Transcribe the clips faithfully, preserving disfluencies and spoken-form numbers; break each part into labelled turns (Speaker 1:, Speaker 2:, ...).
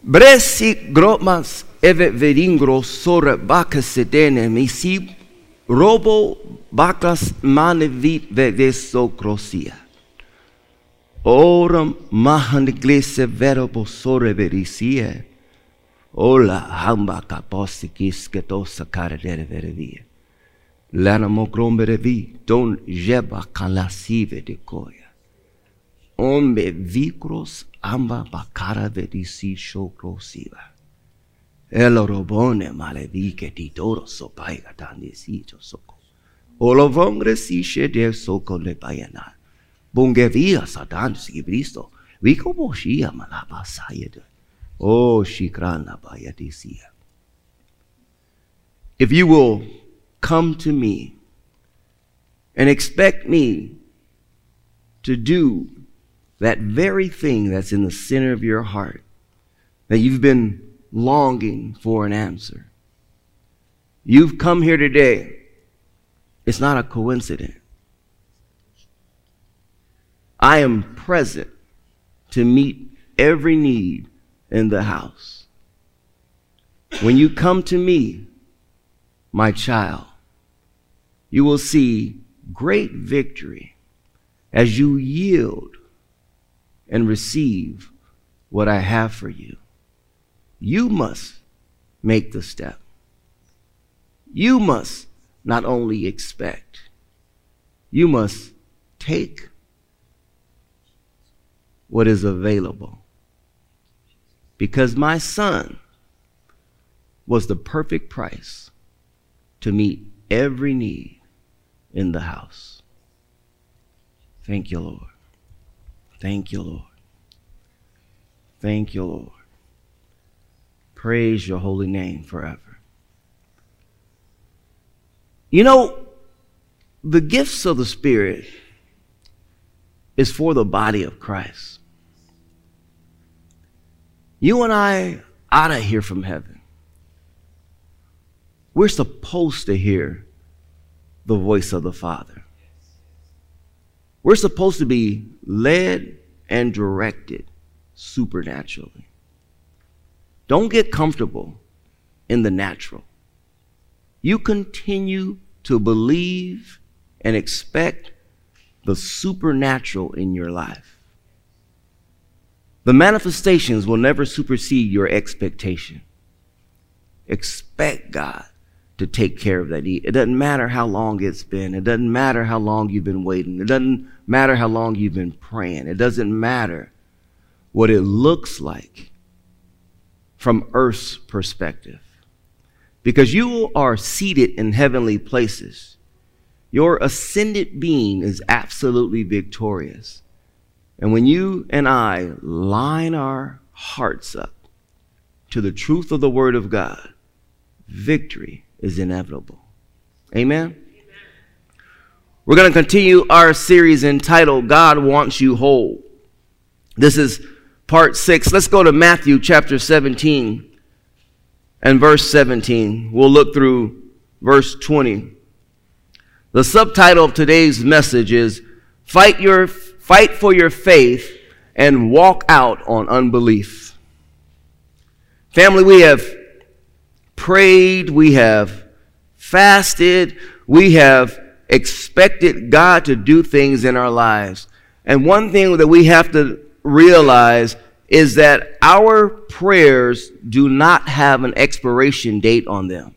Speaker 1: Bresi gromas evet veringro sora bakasedene misi robo bakas manevit veveso grosia. Oram mahandiglese verbo sore verisie. Ola hamba kaposikis ketosa karadere verevia. Lana mogrombere vi don jeba kalasive de koya. Ombe vikros amba bakara verisi shokrosiva. Elo robone malevi che ti toro so paiga tandi sito soko. Olo vongre si shede soko le bayana. Bungevia satan si bristo. Viko boshia malaba sayede. Oh shikrana bayadisia. If you will come to me and expect me to do that very thing that's in the center of your heart, that you've been longing for an answer. You've come here today. It's not a coincidence. I am present to meet every need in the house. When you come to me, my child, you will see great victory as you yield and receive what I have for you. You must make the step. You must not only expect, you must take what is available. Because my son was the perfect price to meet every need in the house. Thank you, Lord. Thank you, Lord. Thank you, Lord. Praise your holy name forever. You know, the gifts of the Spirit is for the body of Christ. You and I ought to hear from heaven. We're supposed to hear the voice of the Father. We're supposed to be led and directed supernaturally. Don't get comfortable in the natural. You continue to believe and expect the supernatural in your life. The manifestations will never supersede your expectation. Expect God to take care of that need. It doesn't matter how long it's been. It doesn't matter how long you've been waiting. It doesn't matter how long you've been praying. It doesn't matter what it looks like from earth's perspective. Because you are seated in heavenly places. Your ascended being is absolutely victorious. And when you and I line our hearts up to the truth of the Word of God, victory is inevitable. Amen? Amen. We're going to continue our series entitled, God Wants You Whole. This is part six. Let's go to Matthew chapter seventeen and verse seventeen. We'll look through verse twenty. The subtitle of today's message is, Fight your Fight for your faith and walk out on unbelief. Family, we have prayed, we have fasted, we have expected God to do things in our lives. And one thing that we have to realize is that our prayers do not have an expiration date on them.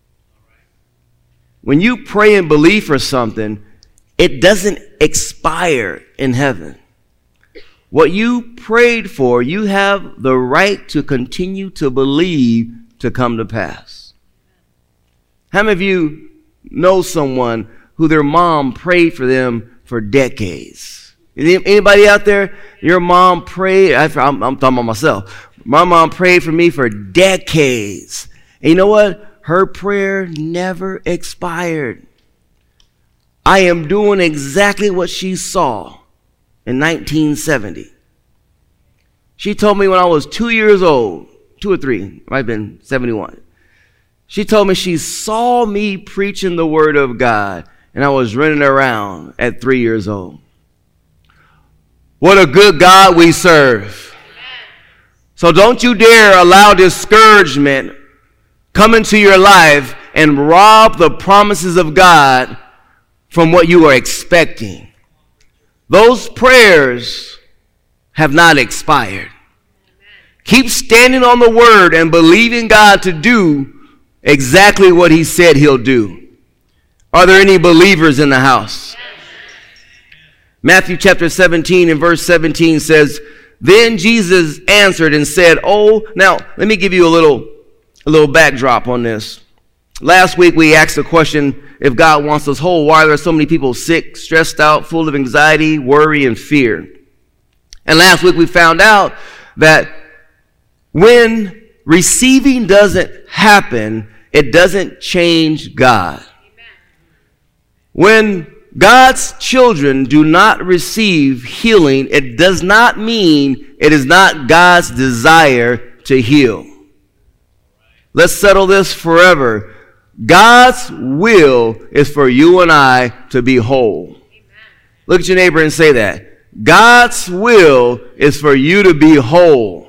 Speaker 1: When you pray and believe for something, it doesn't expire in heaven. What you prayed for, you have the right to continue to believe to come to pass. How many of you know someone who their mom prayed for them for decades? Anybody out there? Your mom prayed, I'm, I'm talking about myself. My mom prayed for me for decades. And you know what? Her prayer never expired. I am doing exactly what she saw in nineteen seventy. She told me when I was two years old, two or three, might have been seventy-one. She told me she saw me preaching the Word of God, and I was running around at three years old. What a good God we serve. So don't you dare allow discouragement come into your life and rob the promises of God from what you are expecting. Those prayers have not expired. Keep standing on the word and believing God to do exactly what he said he'll do. Are there any believers in the house? Matthew chapter seventeen and verse seventeen says, then Jesus answered and said, oh, now let me give you a little, a little backdrop on this. Last week we asked the question, if God wants us whole, why are there so many people sick, stressed out, full of anxiety, worry, and fear? And last week we found out that when receiving doesn't happen, it doesn't change God. When God's children do not receive healing, it does not mean it is not God's desire to heal. Let's settle this forever. God's will is for you and I to be whole. Look at your neighbor and say that. God's will is for you to be whole.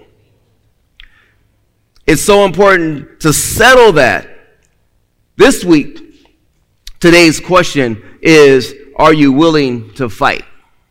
Speaker 1: It's so important to settle that. This week, today's question is, are you willing to fight?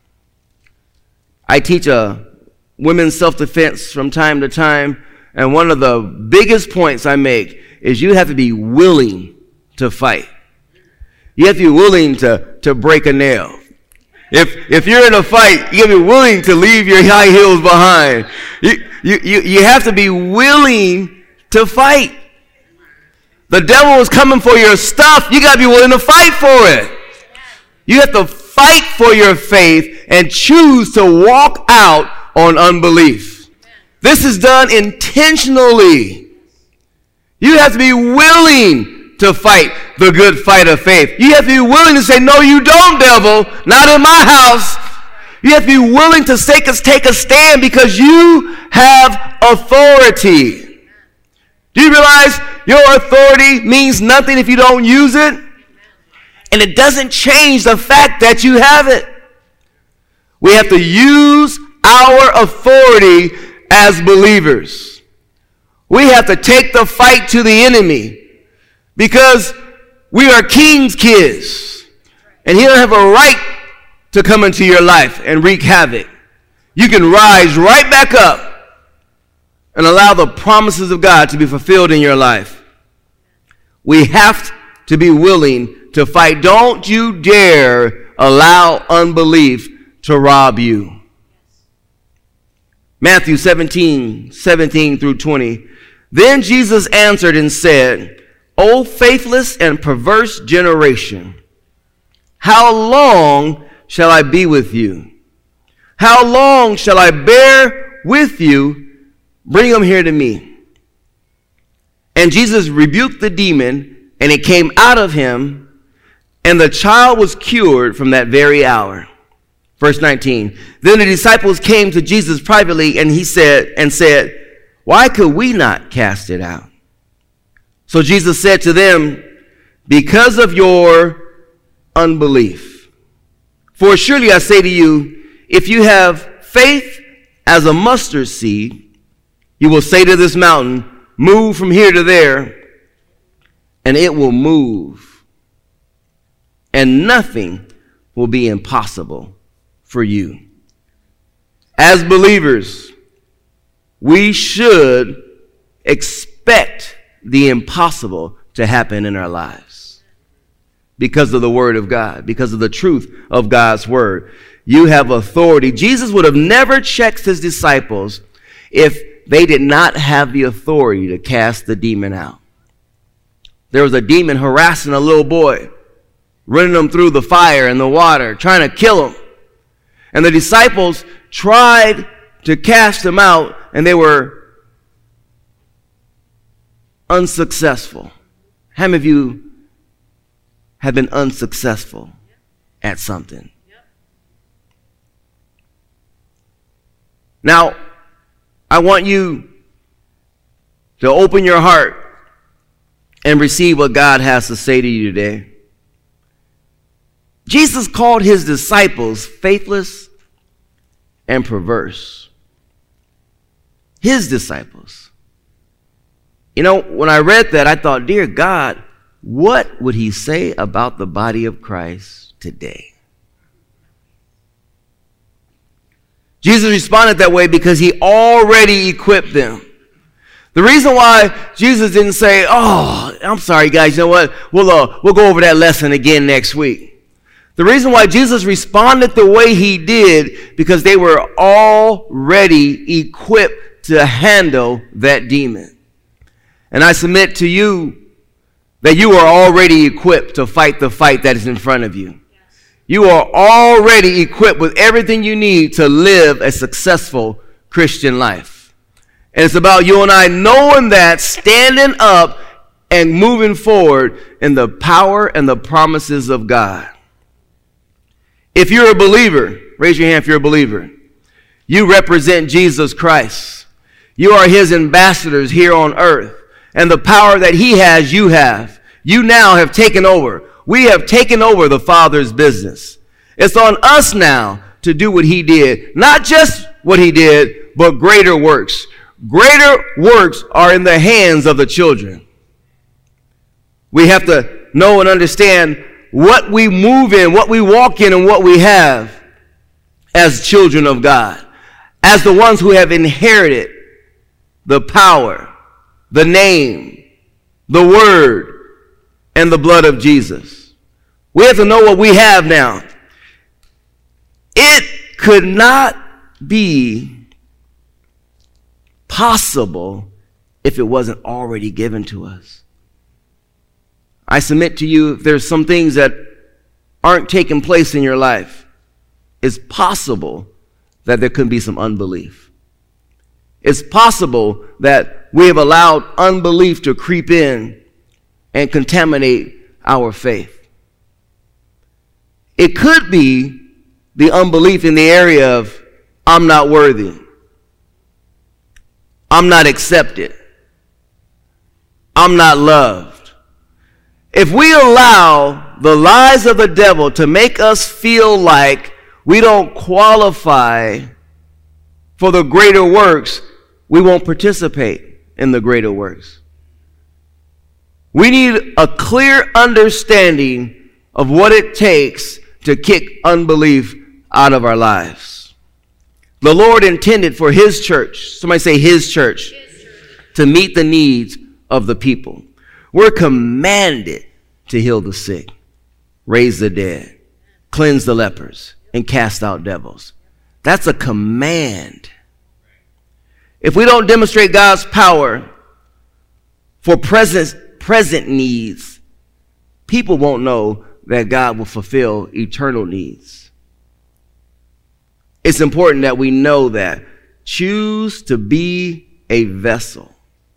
Speaker 1: I teach a women's self-defense from time to time, and one of the biggest points I make is you have to be willing to fight. You have to be willing to, to break a nail. If if you're in a fight, you have to be willing to leave your high heels behind. You, you, you, you have to be willing to fight. The devil is coming for your stuff. You got to be willing to fight for it. You have to fight for your faith and choose to walk out on unbelief. This is done intentionally. You have to be willing to fight the good fight of faith. You have to be willing to say, no, you don't, devil, not in my house. You have to be willing to take a, take a stand because you have authority. Do you realize your authority means nothing if you don't use it? And it doesn't change the fact that you have it. We have to use our authority as believers. We have to take the fight to the enemy because we are King's kids. And he don't have a right to come into your life and wreak havoc. You can rise right back up and allow the promises of God to be fulfilled in your life. We have to be willing to fight. Don't you dare allow unbelief to rob you. Matthew seventeen, seventeen through twenty. Then Jesus answered and said, O faithless and perverse generation, how long shall I be with you? How long shall I bear with you? Bring them here to me. And Jesus rebuked the demon, and it came out of him, and the child was cured from that very hour. Verse nineteen. Then the disciples came to Jesus privately, and he said, and said, why could we not cast it out? So Jesus said to them, because of your unbelief. For surely I say to you, if you have faith as a mustard seed, you will say to this mountain, move from here to there, and it will move. And nothing will be impossible for you. As believers, we should expect the impossible to happen in our lives because of the Word of God, because of the truth of God's Word. You have authority. Jesus would have never checked his disciples if they did not have the authority to cast the demon out. There was a demon harassing a little boy, running him through the fire and the water, trying to kill him. And the disciples tried to cast him out, and they were unsuccessful. How many of you have been unsuccessful at something? Now, I want you to open your heart and receive what God has to say to you today. Jesus called his disciples faithless and perverse. his disciples. You know, when I read that, I thought, dear God, what would he say about the body of Christ today? Jesus responded that way because he already equipped them. The reason why Jesus didn't say, oh, I'm sorry, guys, you know what? We'll, uh, we'll go over that lesson again next week. The reason why Jesus responded the way he did, because they were already equipped to handle that demon. And I submit to you that you are already equipped to fight the fight that is in front of you. You are already equipped with everything you need to live a successful Christian life. And it's about you and I knowing that, standing up and moving forward in the power and the promises of God. If you're a believer, raise your hand if you're a believer. You represent Jesus Christ. You are his ambassadors here on earth. And the power that he has, you have. You now have taken over. We have taken over the Father's business. It's on us now to do what he did. Not just what he did, but greater works. Greater works are in the hands of the children. We have to know and understand what we move in, what we walk in, and what we have as children of God, as the ones who have inherited the power, the name, the word, and the blood of Jesus. We have to know what we have now. It could not be possible if it wasn't already given to us. I submit to you, if there's some things that aren't taking place in your life, it's possible that there could be some unbelief. It's possible that we have allowed unbelief to creep in and contaminate our faith. It could be the unbelief in the area of, I'm not worthy. I'm not accepted. I'm not loved. If we allow the lies of the devil to make us feel like we don't qualify for the greater works, we won't participate in the greater works. We need a clear understanding of what it takes to kick unbelief out of our lives. The Lord intended for his church, somebody say his church, his church, to meet the needs of the people. We're commanded to heal the sick, raise the dead, cleanse the lepers, and cast out devils. That's a command. If we don't demonstrate God's power for present, present needs, people won't know that God will fulfill eternal needs. It's important that we know that. Choose to be a vessel.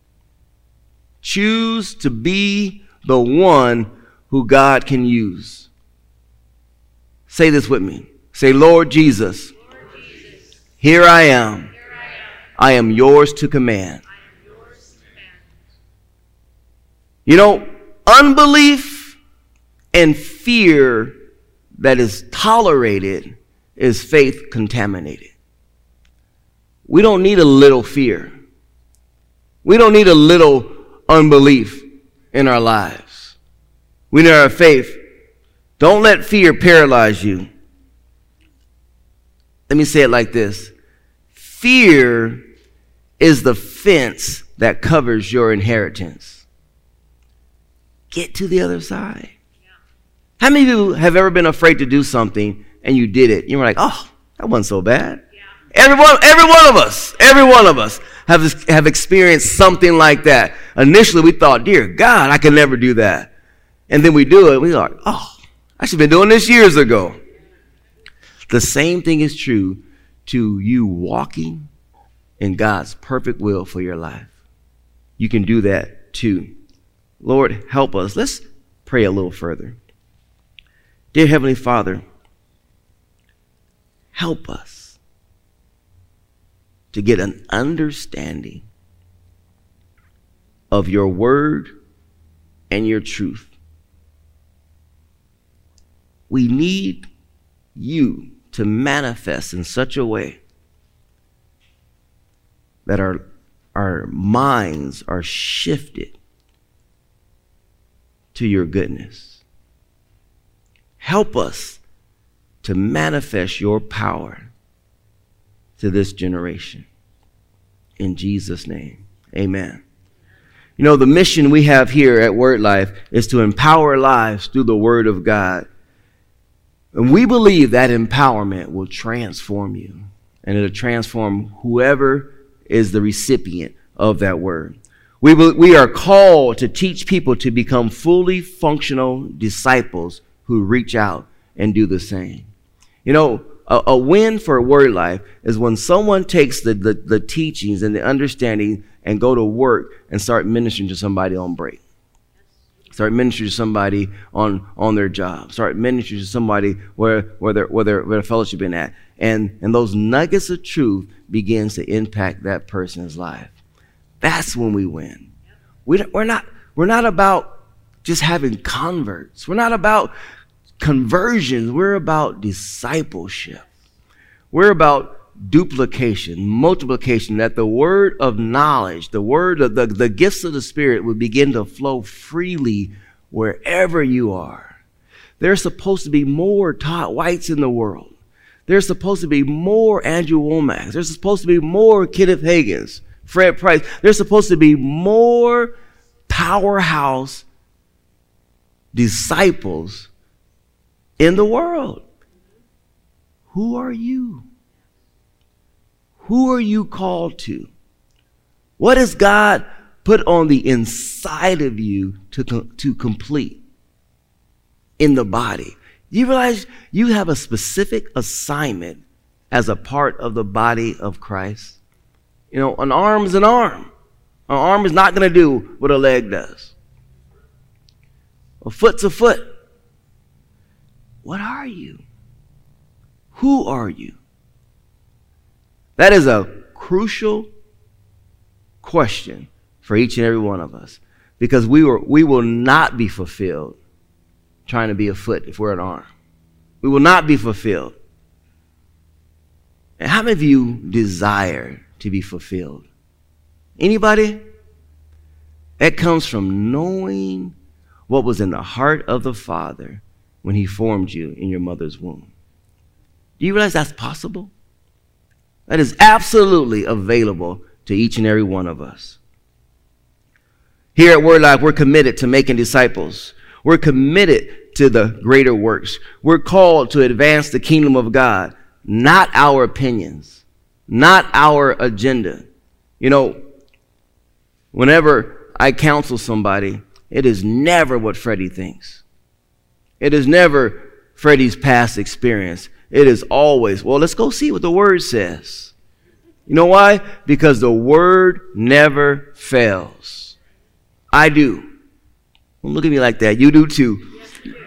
Speaker 1: Choose to be the one who God can use. Say this with me. Say, Lord Jesus, Lord Jesus, here I am. Here I am. I am yours to command. I am yours to command. You know, unbelief and fear that is tolerated is faith contaminated. We don't need a little fear. We don't need a little unbelief in our lives. We need our faith. Don't let fear paralyze you. Let me say it like this. Fear is the fence that covers your inheritance. Get to the other side. How many of you have ever been afraid to do something and you did it? You were like, oh, that wasn't so bad. Yeah. Every one, every one of us, every one of us have, have experienced something like that. Initially, we thought, dear God, I can never do that. And then we do it. We're like, oh, I should have been doing this years ago. The same thing is true to you walking in God's perfect will for your life. You can do that too. Lord, help us. Let's pray a little further. Dear Heavenly Father, help us to get an understanding of your word and your truth. We need you to manifest in such a way that our our minds are shifted to your goodness. Help us to manifest your power to this generation. In Jesus' name, amen. You know, the mission we have here at Word Life is to empower lives through the Word of God. And we believe that empowerment will transform you, and it'll transform whoever is the recipient of that word. We, we are called to teach people to become fully functional disciples who reach out and do the same. You know, a, a win for Word Life is when someone takes the, the, the teachings and the understanding and go to work and start ministering to somebody on break. Start ministering to somebody on, on their job. Start ministering to somebody where, where, their, where, their, where their fellowship been at. And, and those nuggets of truth begins to impact that person's life. That's when we win. We don't, we're, not, we're not about just having converts. We're not about conversions. We're about discipleship. We're about duplication, multiplication, that the word of knowledge, the word of the, the gifts of the Spirit would begin to flow freely wherever you are. There's supposed to be more Todd Whites in the world. There's supposed to be more Andrew Womack. There's supposed to be more Kenneth Hagins, Fred Price. There's supposed to be more powerhouse disciples in the world. Who are you? Who are you called to? What has God put on the inside of you to, to complete in the body? Do you realize you have a specific assignment as a part of the body of Christ? You know, an arm is an arm. An arm is not going to do what a leg does. A foot's a foot. What are you? Who are you? That is a crucial question for each and every one of us, because we were, we will not be fulfilled trying to be a foot if we're an arm. We will not be fulfilled. And how many of you desire to be fulfilled? Anybody? It comes from knowing what was in the heart of the Father when he formed you in your mother's womb. Do you realize that's possible? That is absolutely available to each and every one of us. Here at Word Life, we're committed to making disciples. We're committed to the greater works. We're called to advance the kingdom of God, not our opinions, not our agenda. You know, whenever I counsel somebody, it is never what Freddie thinks. It is never Freddie's past experience. It is always, well, let's go see what the Word says. You know why? Because the Word never fails. I do. Don't look at me like that. You do too.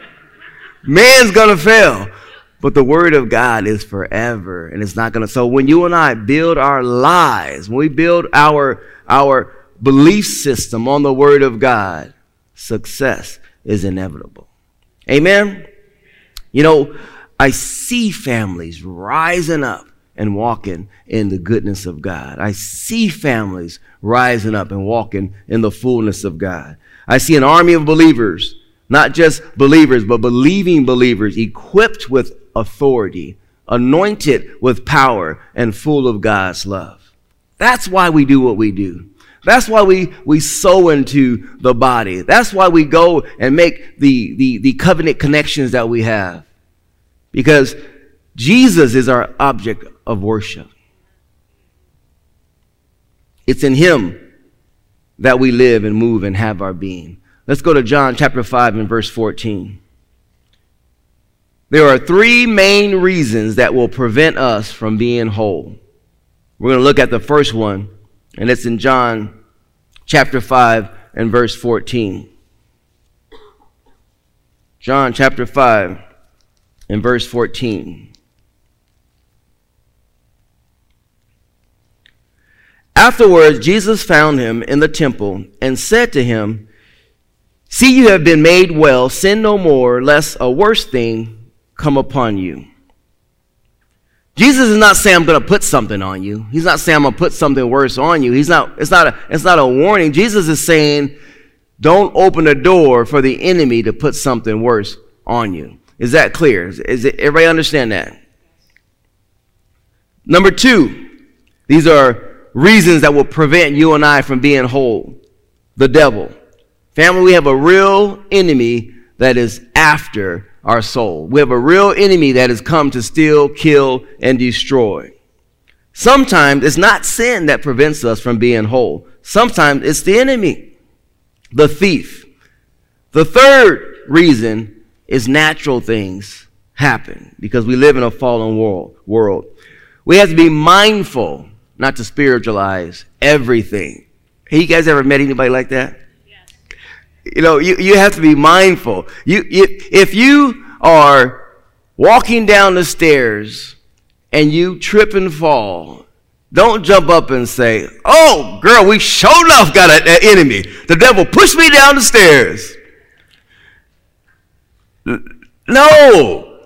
Speaker 1: Man's going to fail, but the Word of God is forever, and it's not going to. So when you and I build our lives, when we build our, our belief system on the Word of God, success is inevitable. Amen? You know, I see families rising up and walking in the goodness of God. I see families rising up and walking in the fullness of God. I see an army of believers, not just believers, but believing believers equipped with authority, anointed with power, and full of God's love. That's why we do what we do. That's why we, we sow into the body. That's why we go and make the, the, the covenant connections that we have. Because Jesus is our object of worship. It's in him that we live and move and have our being. Let's go to John chapter five and verse fourteen. There are three main reasons that will prevent us from being whole. We're going to look at the first one, and it's in John chapter five and verse fourteen. John chapter five and verse fourteen. Afterwards, Jesus found him in the temple and said to him, "See, you have been made well. Sin no more, lest a worse thing come upon you." Jesus is not saying I'm going to put something on you. He's not saying I'm going to put something worse on you. He's not, it's not a, it's not a warning. Jesus is saying, don't open the door for the enemy to put something worse on you. Is that clear? Is, is it, everybody understand that? Number two, these are reasons that will prevent you and I from being whole. The devil. Family, we have a real enemy that is after our soul. We have a real enemy that has come to steal, kill, and destroy. Sometimes it's not sin that prevents us from being whole. Sometimes it's the enemy, the thief. The third reason is natural things happen because we live in a fallen world. world. We have to be mindful not to spiritualize everything. Hey, you guys ever met anybody like that? You know, you, you have to be mindful. You, you, if you are walking down the stairs and you trip and fall, don't jump up and say, oh, girl, we sure enough got an enemy. The devil pushed me down the stairs. No.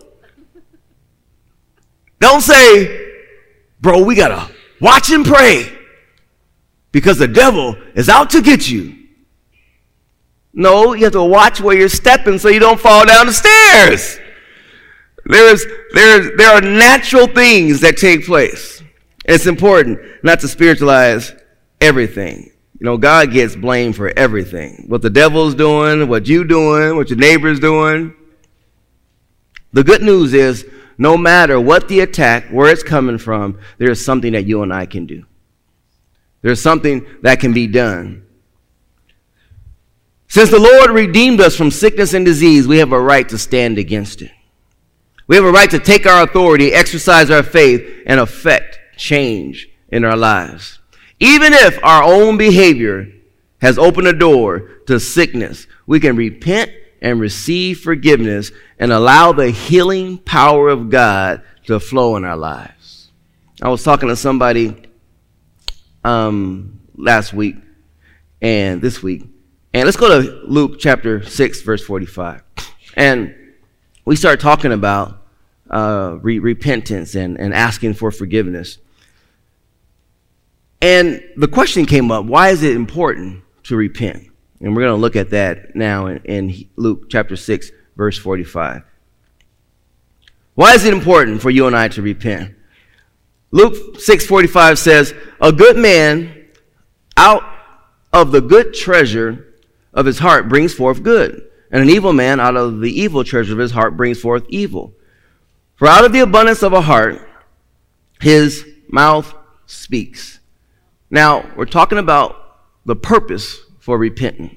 Speaker 1: Don't say, bro, we got to watch and pray because the devil is out to get you. No, you have to watch where you're stepping so you don't fall down the stairs. There's, there's, there are natural things that take place. It's important not to spiritualize everything. You know, God gets blamed for everything. What the devil's doing, what you doing, what your neighbor's doing. The good news is, no matter what the attack, where it's coming from, there's something that you and I can do. There's something that can be done. Since the Lord redeemed us from sickness and disease, we have a right to stand against it. We have a right to take our authority, exercise our faith, and affect change in our lives. Even if our own behavior has opened a door to sickness, we can repent and receive forgiveness and allow the healing power of God to flow in our lives. I was talking to somebody um, last week and this week. And let's go to Luke chapter six, verse forty-five. And we start talking about uh, re- repentance and, and asking for forgiveness. And the question came up, why is it important to repent? And we're going to look at that now in, in Luke chapter six, verse forty-five. Why is it important for you and I to repent? Luke six forty-five says, a good man out of the good treasure of his heart brings forth good, and an evil man out of the evil treasure of his heart brings forth evil. For out of the abundance of a heart, his mouth speaks. Now, we're talking about the purpose for repenting.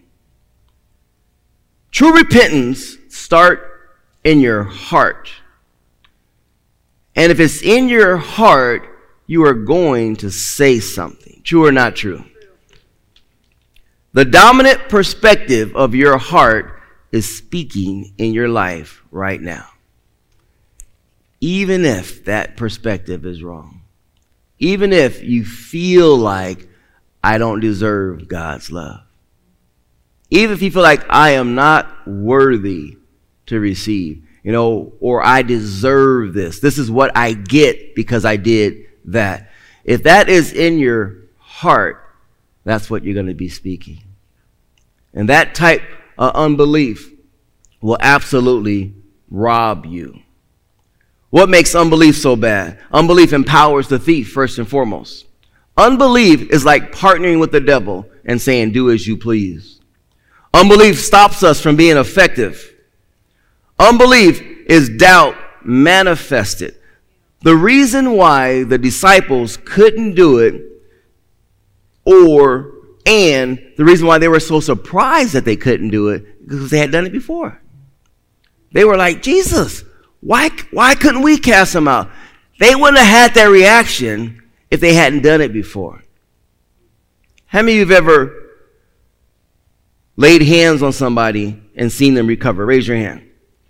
Speaker 1: True repentance starts in your heart. And if it's in your heart, you are going to say something. True or not true? The dominant perspective of your heart is speaking in your life right now. Even if that perspective is wrong. Even if you feel like I don't deserve God's love. Even if you feel like I am not worthy to receive, you know, or I deserve this. This is what I get because I did that. If that is in your heart, that's what you're going to be speaking. And that type of unbelief will absolutely rob you. What makes unbelief so bad? Unbelief empowers the thief, first and foremost. Unbelief is like partnering with the devil and saying, do as you please. Unbelief stops us from being effective. Unbelief is doubt manifested. The reason why the disciples couldn't do it, or and the reason why they were so surprised that they couldn't do it, because they had done it before. They were like, Jesus, why, why couldn't we cast him out? They wouldn't have had that reaction if they hadn't done it before. How many of you have ever laid hands on somebody and seen them recover? Raise your hand.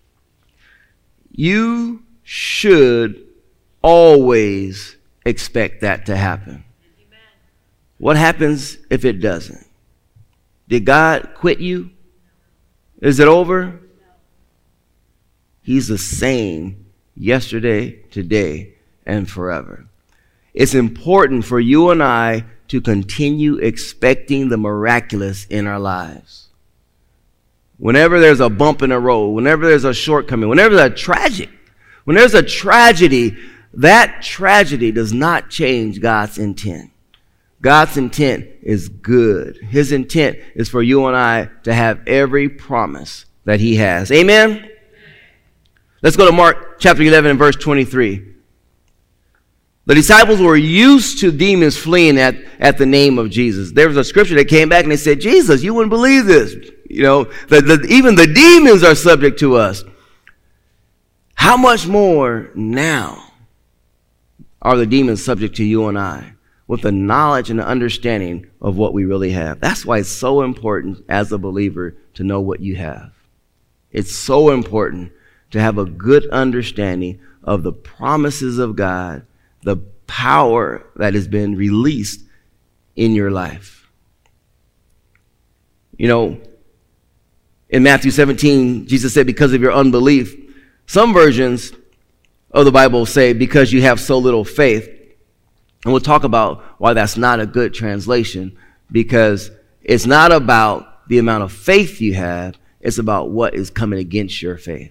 Speaker 1: You should always expect that to happen. What happens if it doesn't? Did God quit you? Is it over? He's the same yesterday, today, and forever. It's important for you and I to continue expecting the miraculous in our lives. Whenever there's a bump in the road, whenever there's a shortcoming, whenever there's a tragic, when there's a tragedy, that tragedy does not change God's intent. God's intent is good. His intent is for you and I to have every promise that he has. Amen? Let's go to Mark chapter eleven and verse twenty-three. The disciples were used to demons fleeing at, at the name of Jesus. There was a scripture that came back and they said, Jesus, you wouldn't believe this. You know, the, the, even the demons are subject to us. How much more now are the demons subject to you and I with the knowledge and the understanding of what we really have? That's why it's so important as a believer to know what you have. It's so important to have a good understanding of the promises of God, the power that has been released in your life. You know, in Matthew seventeen, Jesus said, because of your unbelief. Some versions of the Bible say, because you have so little faith. And we'll talk about why that's not a good translation, because it's not about the amount of faith you have. It's about what is coming against your faith.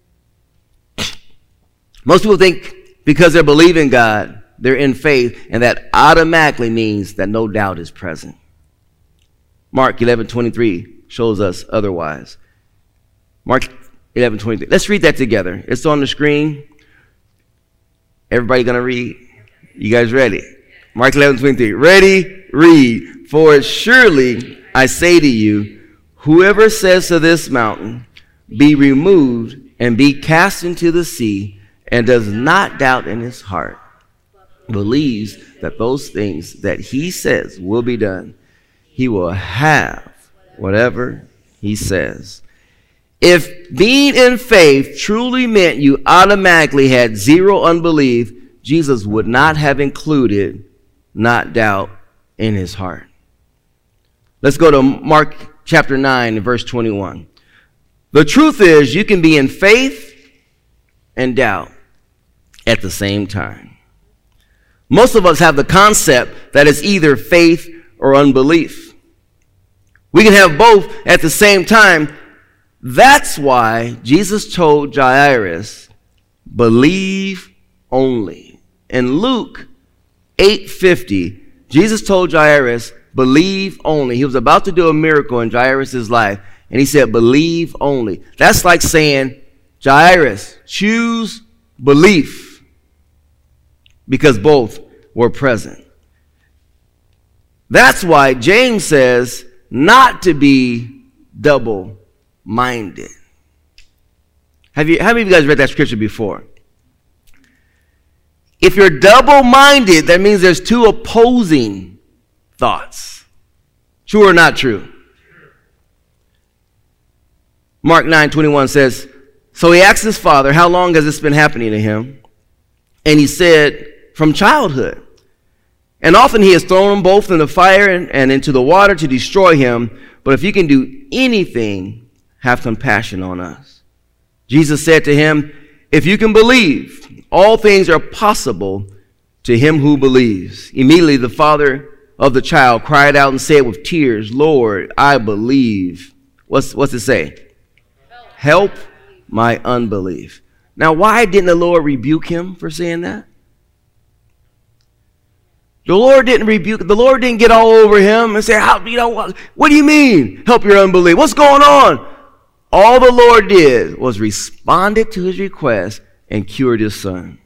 Speaker 1: Most people think because they're believing God, they're in faith, and that automatically means that no doubt is present. Mark eleven twenty-three shows us otherwise. Mark eleven twenty-three. Let's read that together. It's on the screen. Everybody gonna read? You guys ready? Mark eleven twenty-three. Ready? Read. For surely I say to you, whoever says to this mountain, be removed and be cast into the sea, and does not doubt in his heart, believes that those things that he says will be done, he will have whatever he says. If being in faith truly meant you automatically had zero unbelief, Jesus would not have included not doubt in his heart. Let's go to Mark chapter nine and verse twenty-one. The truth is, you can be in faith and doubt at the same time. Most of us have the concept that it's either faith or unbelief. We can have both at the same time. That's why Jesus told Jairus, believe only. In Luke eight fifty, Jesus told Jairus, believe only. He was about to do a miracle in Jairus' life, and he said, believe only. That's like saying, Jairus, choose belief, because both were present. That's why James says not to be double-minded. Have you, how many of you guys read that scripture before? If you're double-minded, that means there's two opposing thoughts. True or not true? Mark nine twenty-one says, so he asked his father, how long has this been happening to him? And he said, from childhood. And often he has thrown them both in the fire and, and into the water to destroy him. But if you can do anything, have compassion on us. Jesus said to him, if you can believe, all things are possible to him who believes. Immediately the father of the child cried out and said with tears, Lord, I believe. What's, what's it say? Help my unbelief. Now, why didn't the Lord rebuke him for saying that? The Lord didn't rebuke, the Lord didn't get all over him and say, how, you know, what, what do you mean, help your unbelief? What's going on? All the Lord did was responded to his request and cured his son.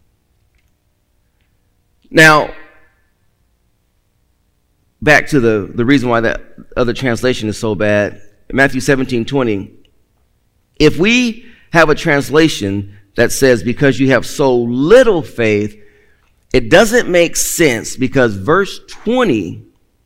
Speaker 1: Now, back to the, the reason why that other translation is so bad. Matthew seventeen twenty. If we have a translation that says, because you have so little faith, it doesn't make sense, because verse twenty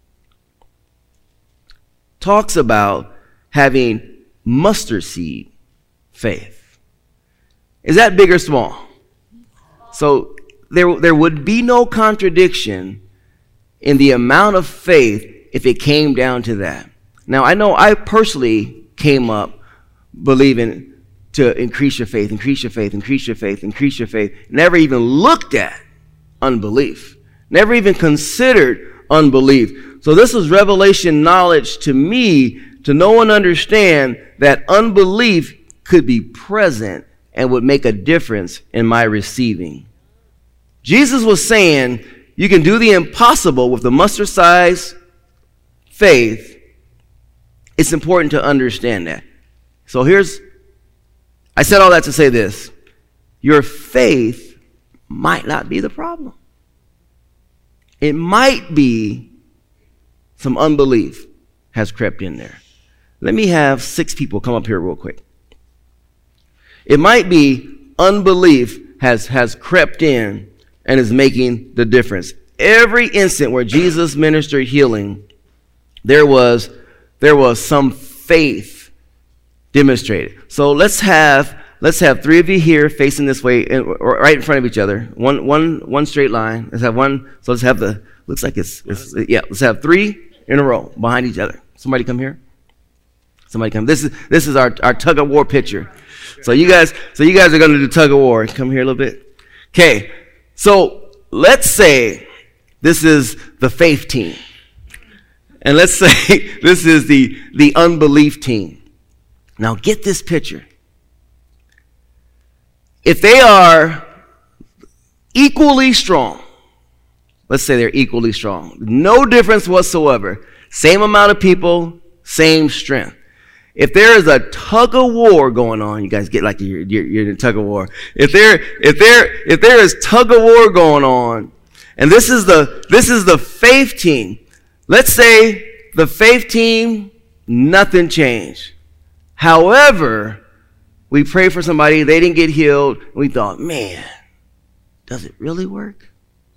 Speaker 1: talks about having mustard seed faith. Is that big or small? So there, there would be no contradiction in the amount of faith if it came down to that. Now, I know I personally came up believing to increase your faith, increase your faith, increase your faith, increase your faith. Never even looked at unbelief. Never even considered unbelief. So this was revelation knowledge to me to know and understand that unbelief could be present and would make a difference in my receiving. Jesus was saying you can do the impossible with the mustard size faith. It's important to understand that. So here's, I said all that to say this. Your faith might not be the problem. It might be some unbelief has crept in there. Let me have six people come up here real quick. It might be unbelief has, has crept in and is making the difference. Every instant where Jesus ministered healing, there was, there was some faith demonstrated. So let's have, let's have three of you here facing this way, or right in front of each other. One, one, one straight line. Let's have one. So let's have the, looks like it's, it's yeah, let's have three in a row behind each other. Somebody come here. Somebody come. This is, this is our, our tug of war picture. So you guys, so you guys are going to do tug of war. Come here a little bit. Okay. So let's say this is the faith team. And let's say this is the, the unbelief team. Now get this picture. If they are equally strong, let's say they're equally strong, no difference whatsoever, same amount of people, same strength. If there is a tug of war going on, you guys get like you're, you're, you're in a tug of war. If there, if there, if there is tug of war going on, and this is the, this is the faith team. Let's say the faith team, nothing changed. However, we prayed for somebody, they didn't get healed. We thought, man, does it really work?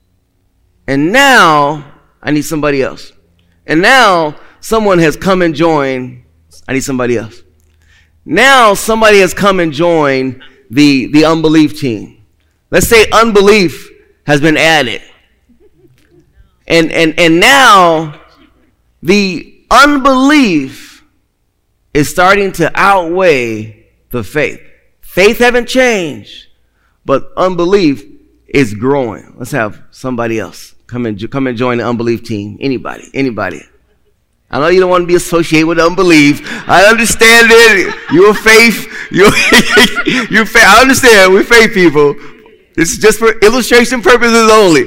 Speaker 1: And now I need somebody else. And now someone has come and joined. I need somebody else. Now somebody has come and joined the, the unbelief team. Let's say unbelief has been added. And, and, and now the unbelief is starting to outweigh the faith. Faith haven't changed, but unbelief is growing. Let's have somebody else come and, come and join the unbelief team. Anybody, anybody. I know you don't want to be associated with unbelief. I understand it. You're faith. You're, you're faith. I understand. We're faith people. This is just for illustration purposes only.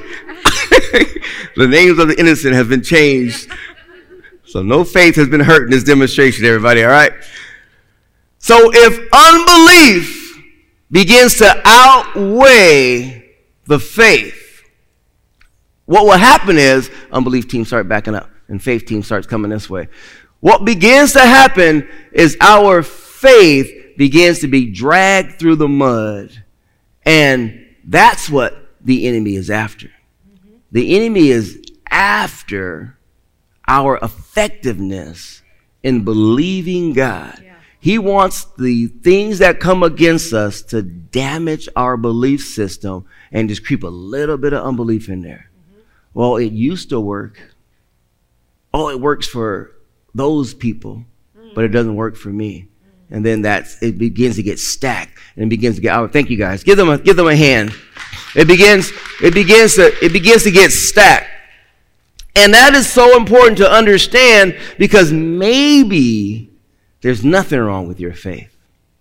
Speaker 1: The names of the innocent have been changed. So no faith has been hurt in this demonstration, everybody, all right? So if unbelief begins to outweigh the faith, what will happen is unbelief teams start backing up. And faith team starts coming this way. What begins to happen is our faith begins to be dragged through the mud. And that's what the enemy is after. Mm-hmm. The enemy is after our effectiveness in believing God. Yeah. He wants the things that come against us to damage our belief system and just creep a little bit of unbelief in there. Mm-hmm. Well, it used to work. Oh, it works for those people, but it doesn't work for me. And then that's, it begins to get stacked and it begins to get out. Thank you guys. Give them a, give them a hand. It begins, it begins to, it begins to get stacked. And that is so important to understand because maybe there's nothing wrong with your faith.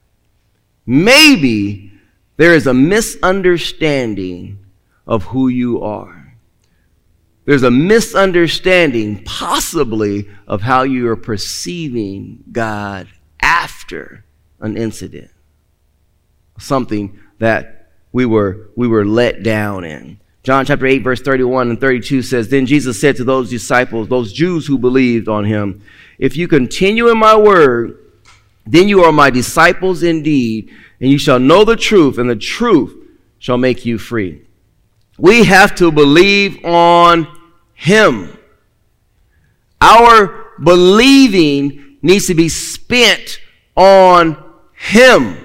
Speaker 1: Maybe there is a misunderstanding of who you are. There's a misunderstanding, possibly, of how you are perceiving God after an incident. Something that we were, we were let down in. John chapter eight, verse thirty-one and thirty-two says, Then Jesus said to those disciples, those Jews who believed on him, If you continue in my word, then you are my disciples indeed, and you shall know the truth, and the truth shall make you free. We have to believe on him. Our believing needs to be spent on him.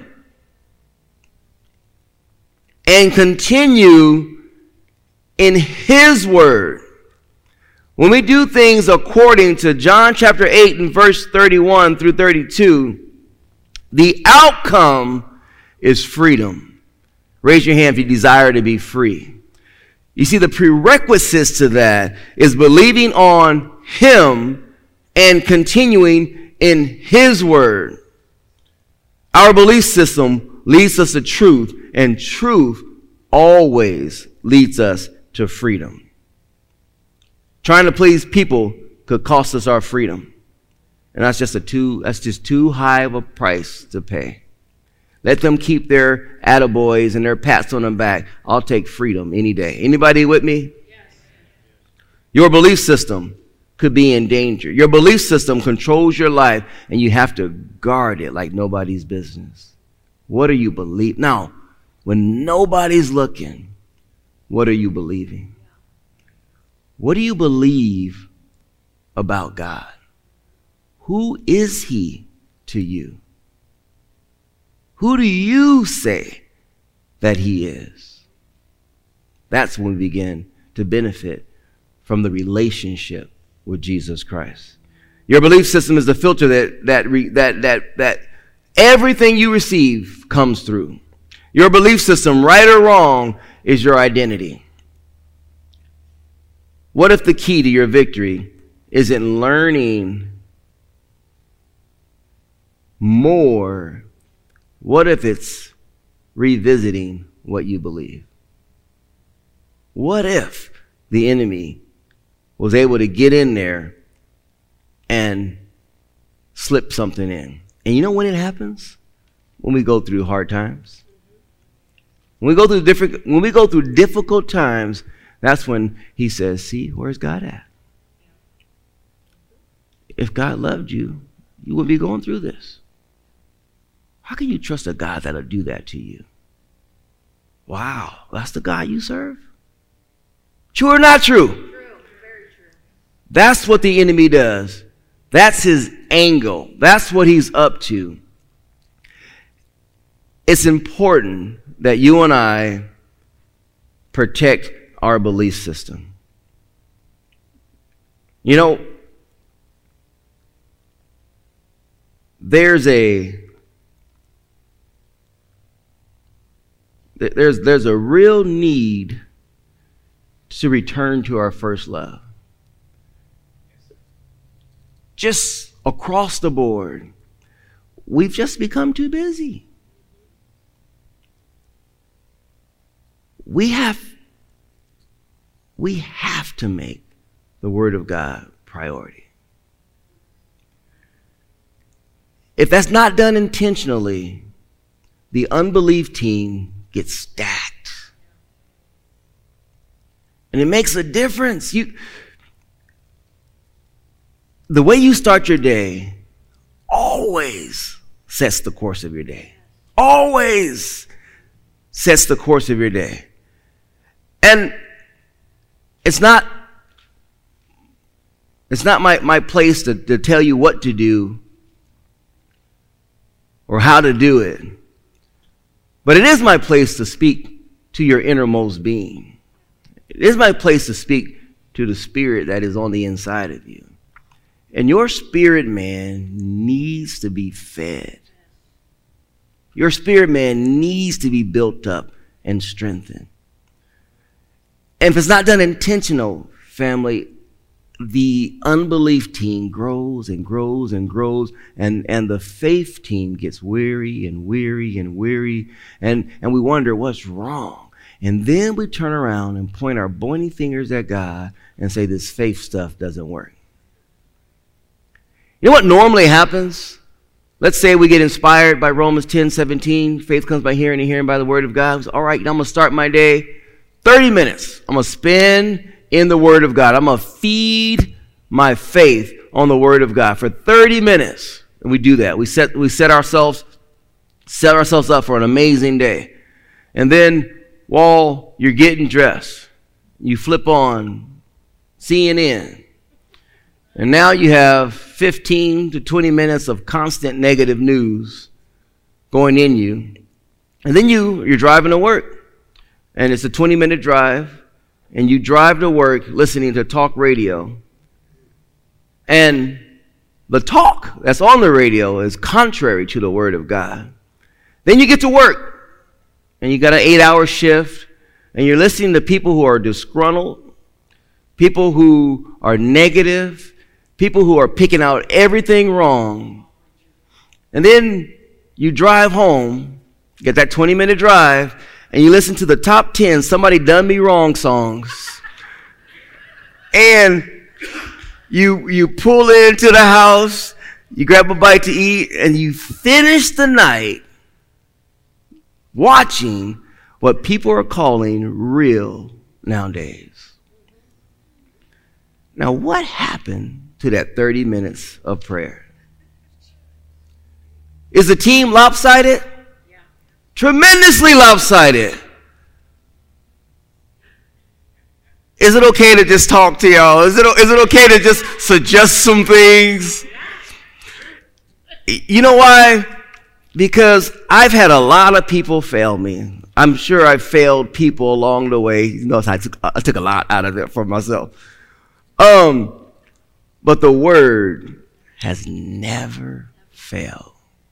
Speaker 1: And continue in his word. When we do things according to John chapter eight and verse thirty-one through thirty-two, the outcome is freedom. Raise your hand if you desire to be free. You see, the prerequisites to that is believing on him and continuing in his word. Our belief system leads us to truth, and truth always leads us to freedom. Trying to please people could cost us our freedom. And that's just a too that's just too high of a price to pay. Let them keep their attaboys and their pats on the back. I'll take freedom any day. Anybody with me? Yes. Your belief system could be in danger. Your belief system controls your life, and you have to guard it like nobody's business. What are you believing? Now, when nobody's looking, what are you believing? What do you believe about God? Who is he to you? Who do you say that he is? That's when we begin to benefit from the relationship with Jesus Christ. Your belief system is the filter that that re, that that that everything you receive comes through. Your belief system, right or wrong, is your identity. What if the key to your victory isn't learning more? What if it's revisiting what you believe? What if the enemy was able to get in there and slip something in? And you know when it happens? When we go through hard times. When we go through different, when we go through difficult times, that's when he says, see, where's God at? If God loved you, you wouldn't be going through this. How can you trust a God that'll do that to you? Wow, that's the God you serve? True or not true? True, very true. That's what the enemy does. That's his angle. That's what he's up to. It's important that you and I protect our belief system. You know, there's a There's, there's a real need to return to our first love. Just across the board, we've just become too busy. We have, we have to make the Word of God priority. If that's not done intentionally, the unbelief team gets stacked. And it makes a difference. You, the way you start your day always sets the course of your day. Always sets the course of your day. And it's not, it's not my, my place to, to tell you what to do or how to do it. But it is my place to speak to your innermost being. It is my place to speak to the spirit that is on the inside of you. And your spirit man needs to be fed. Your spirit man needs to be built up and strengthened. And if it's not done intentional, family, the unbelief team grows and grows and grows, and, and the faith team gets weary and weary and weary, and, and we wonder what's wrong. And then we turn around and point our pointy fingers at God and say this faith stuff doesn't work. You know what normally happens? Let's say we get inspired by Romans ten seventeen. Faith comes by hearing and hearing by the word of God. All right, I'm going to start my day. thirty minutes. I'm going to spend in the Word of God. I'm going to feed my faith on the Word of God for thirty minutes. And we do that. We set we set ourselves set ourselves up for an amazing day. And then while you're getting dressed, you flip on C N N. And now you have fifteen to twenty minutes of constant negative news going in you. And then you you're driving to work. And it's a twenty minute drive. And you drive to work listening to talk radio. And the talk that's on the radio is contrary to the Word of God. Then you get to work, and you got an eight-hour shift, and you're listening to people who are disgruntled, people who are negative, people who are picking out everything wrong. And then you drive home, get that twenty-minute drive, and you listen to the top ten Somebody Done Me Wrong songs. And you you pull into the house, you grab a bite to eat, and you finish the night watching what people are calling real nowadays. Now, what happened to that thirty minutes of prayer? Is the team lopsided? Yeah. Tremendously lopsided. Is it okay to just talk to y'all? Is it, is it okay to just suggest some things? You know why? Because I've had a lot of people fail me. I'm sure I've failed people along the way. You know, I took, I took a lot out of it for myself. Um, but the word has never failed.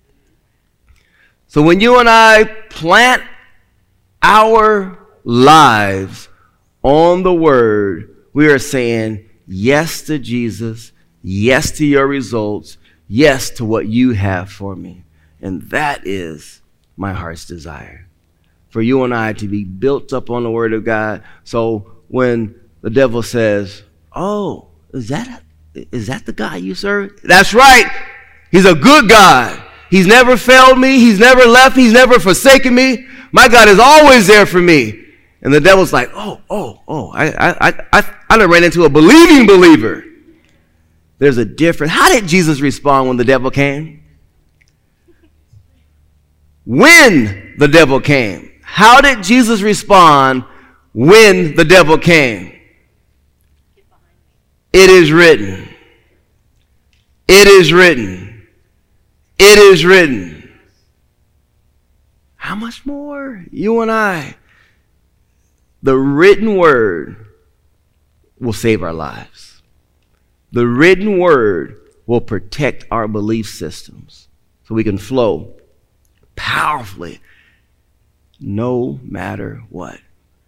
Speaker 1: So when you and I plant our lives on the word, we are saying yes to Jesus, yes to your results, yes to what you have for me. And that is my heart's desire, for you and I to be built up on the word of God. So when the devil says, oh, is that, is that the God you serve? That's right. He's a good God. He's never failed me. He's never left. He's never forsaken me. My God is always there for me. And the devil's like, oh, oh, oh, I, I, I, I, I done ran into a believing believer. There's a difference. How did Jesus respond when the devil came? When the devil came. How did Jesus respond when the devil came? It is written. It is written. It is written. How much more? You and I. The written word will save our lives. The written word will protect our belief systems so we can flow powerfully no matter what.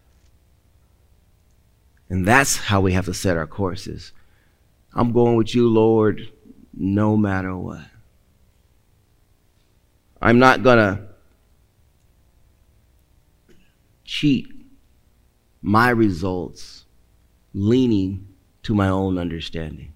Speaker 1: And that's how we have to set our courses. I'm going with you, Lord, no matter what. I'm not going to cheat my results leaning to my own understanding.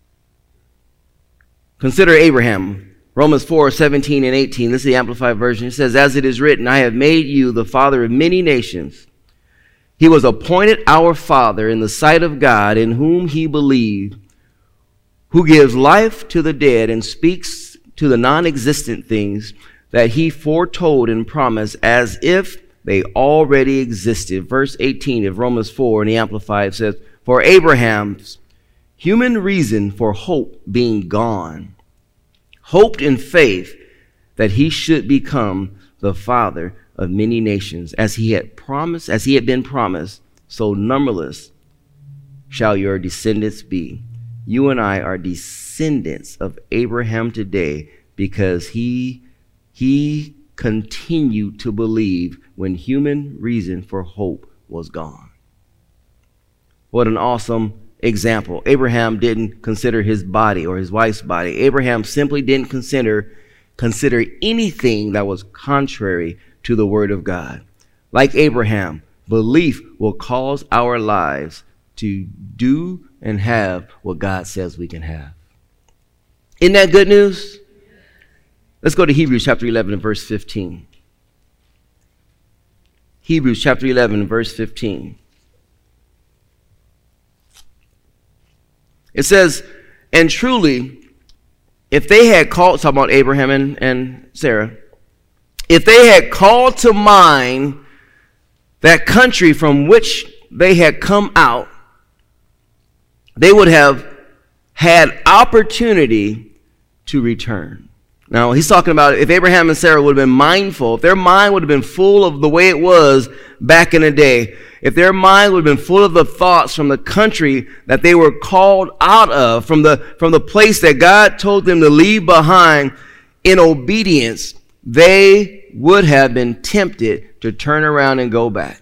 Speaker 1: Consider Abraham. Romans four, seventeen and eighteen. This is the Amplified Version. It says, as it is written, I have made you the father of many nations. He was appointed our father in the sight of God, in whom he believed, who gives life to the dead and speaks to the non-existent things that he foretold and promised as if they already existed. Verse eighteen of Romans four in the Amplified says, for Abraham's human reason for hope being gone, hoped in faith that he should become the father of many nations, as he had promised, as he had been promised, so numberless shall your descendants be. You and I are descendants of Abraham today because he, he continued to believe when human reason for hope was gone. What an awesome example. Abraham didn't consider his body or his wife's body. Abraham simply didn't consider, consider anything that was contrary to the word of God. Like Abraham, belief will cause our lives to do and have what God says we can have. Isn't that good news? Let's go to Hebrews chapter eleven and verse fifteen. Hebrews chapter eleven and verse fifteen. It says, and truly, if they had called, talking about Abraham and, and Sarah, if they had called to mind that country from which they had come out, they would have had opportunity to return. Now, he's talking about if Abraham and Sarah would have been mindful, if their mind would have been full of the way it was back in the day, if their mind would have been full of the thoughts from the country that they were called out of, from the, from the place that God told them to leave behind in obedience, they would have been tempted to turn around and go back.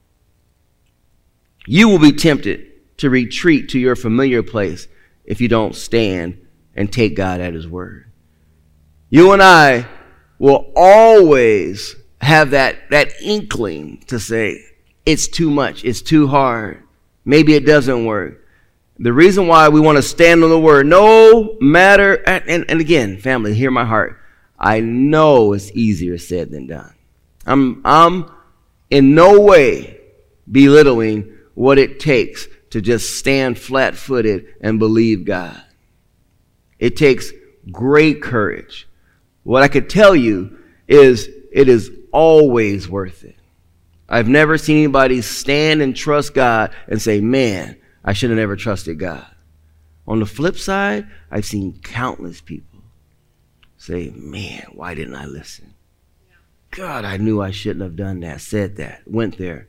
Speaker 1: You will be tempted to retreat to your familiar place if you don't stand and take God at his word. You and I will always have that, that inkling to say, it's too much, it's too hard, maybe it doesn't work. The reason why we want to stand on the word, no matter, and, and again, family, hear my heart. I know it's easier said than done. I'm, I'm in no way belittling what it takes to just stand flat-footed and believe God. It takes great courage. What I could tell you is it is always worth it. I've never seen anybody stand and trust God and say, man, I should have never trusted God. On the flip side, I've seen countless people say, man, why didn't I listen? God, I knew I shouldn't have done that, said that, went there.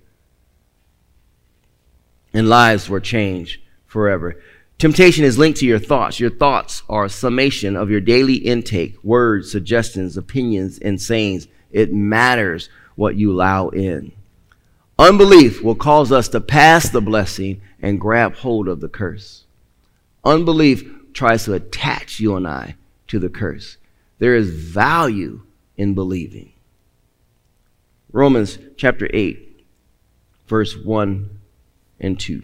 Speaker 1: And lives were changed forever. Temptation is linked to your thoughts. Your thoughts are a summation of your daily intake, words, suggestions, opinions, and sayings. It matters what you allow in. Unbelief will cause us to pass the blessing and grab hold of the curse. Unbelief tries to attach you and I to the curse. There is value in believing. Romans chapter eight, verse one and two.